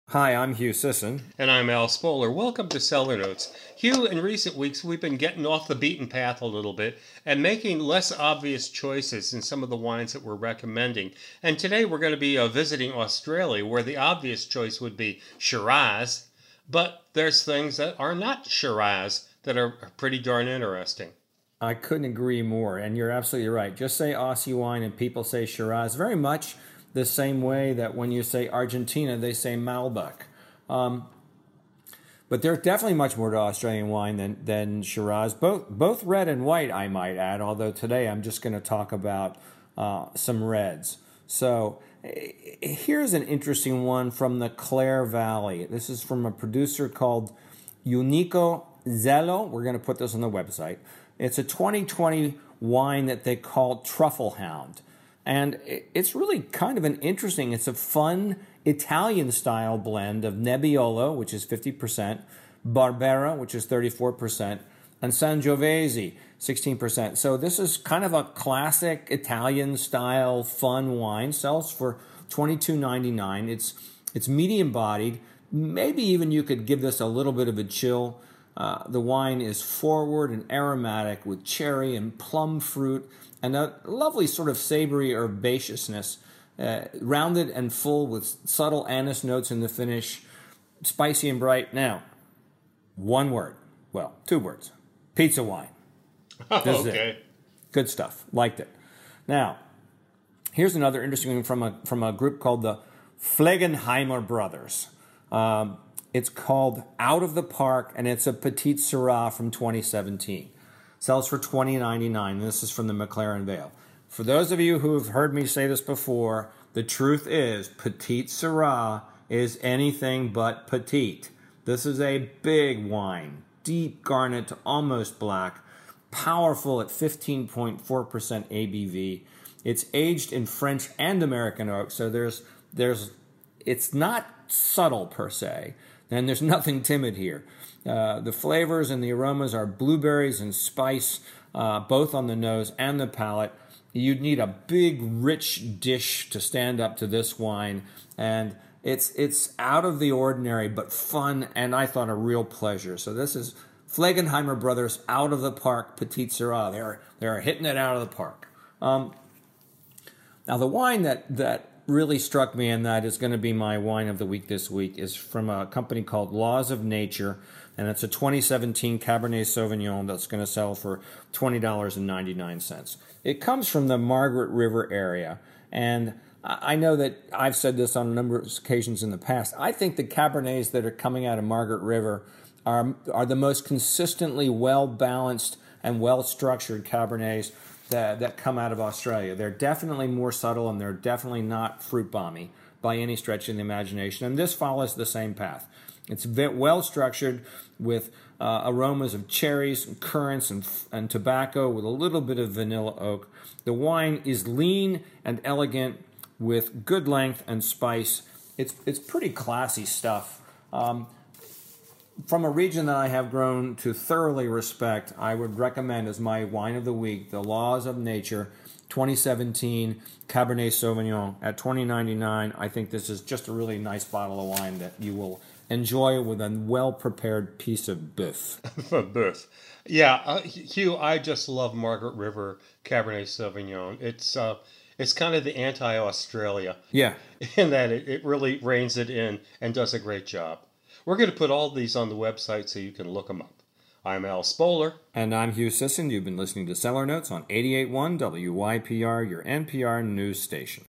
Hi, I'm Hugh Sisson. And I'm Al Spoler. Welcome to Cellar Notes. Hugh, in recent weeks, we've been getting off the beaten path a little bit and making less obvious choices in some of the wines that we're recommending. And today we're going to be visiting Australia, where the obvious choice would be Shiraz. But there's things that are not Shiraz that are pretty darn interesting. I couldn't agree more, and you're absolutely right. Just say Aussie wine and people say Shiraz very much the same way that when you say Argentina, they say Malbec. Um, but there's definitely much more to Australian wine than Shiraz, both red and white, I might add, although today I'm just going to talk about some reds. So here's an interesting one from the Clare Valley. This is from a producer called Unico Zello. We're going to put this on the website. It's a 2020 wine that they call Truffle Hound. And it's really kind of it's a fun Italian style blend of Nebbiolo, which is 50%, Barbera, which is 34%, and Sangiovese, 16%. So this is kind of a classic Italian style fun wine. Sells for $22.99. It's medium bodied. Maybe even you could give this a little bit of a chill. The wine is forward and aromatic with cherry and plum fruit and a lovely sort of savory herbaceousness, rounded and full with subtle anise notes in the finish, spicy and bright. Now, one word, well, two words, pizza wine. This is Okay. it. Good stuff. Liked it. Now, here's another interesting one from a group called the Flegenheimer Brothers. It's called Out of the Park, and it's a Petite Syrah from 2017. Sells for $20.99. This is from the McLaren Vale. For those of you who have heard me say this before, the truth is Petite Syrah is anything but petite. This is a big wine, deep garnet to almost black, powerful at 15.4% ABV. It's aged in French and American oak, so it's not subtle per se, and there's nothing timid here. The flavors and the aromas are blueberries and spice, both on the nose and the palate. You'd need a big, rich dish to stand up to this wine, and it's out of the ordinary, but fun, and I thought a real pleasure. So this is Flegenheimer Brothers Out of the Park Petite Syrah. They're hitting it out of the park. Now, the wine that really struck me, and that is going to be my wine of the week this week, is from a company called Laws of Nature, and it's a 2017 Cabernet Sauvignon that's going to sell for $20.99. It comes from the Margaret River area, and I know that I've said this on a number of occasions in the past. I think the Cabernets that are coming out of Margaret River are the most consistently well-balanced and well-structured Cabernets that come out of Australia. They're definitely more subtle, and they're definitely not fruit bomby by any stretch of the imagination. And this follows the same path. It's well structured with aromas of cherries and currants and tobacco with a little bit of vanilla oak. The wine is lean and elegant with good length and spice. It's pretty classy stuff. From a region that I have grown to thoroughly respect, I would recommend as my wine of the week the Laws of Nature 2017 Cabernet Sauvignon at $20.99. I think this is just a really nice bottle of wine that you will enjoy with a well-prepared piece of boeuf. Birth. Yeah, Hugh, I just love Margaret River Cabernet Sauvignon. It's kind of the anti-Australia Yeah. in that it really reins it in and does a great job. We're going to put all these on the website so you can look them up. I'm Al Spoler. And I'm Hugh Sisson. You've been listening to Cellar Notes on 88.1 WYPR, your NPR news station.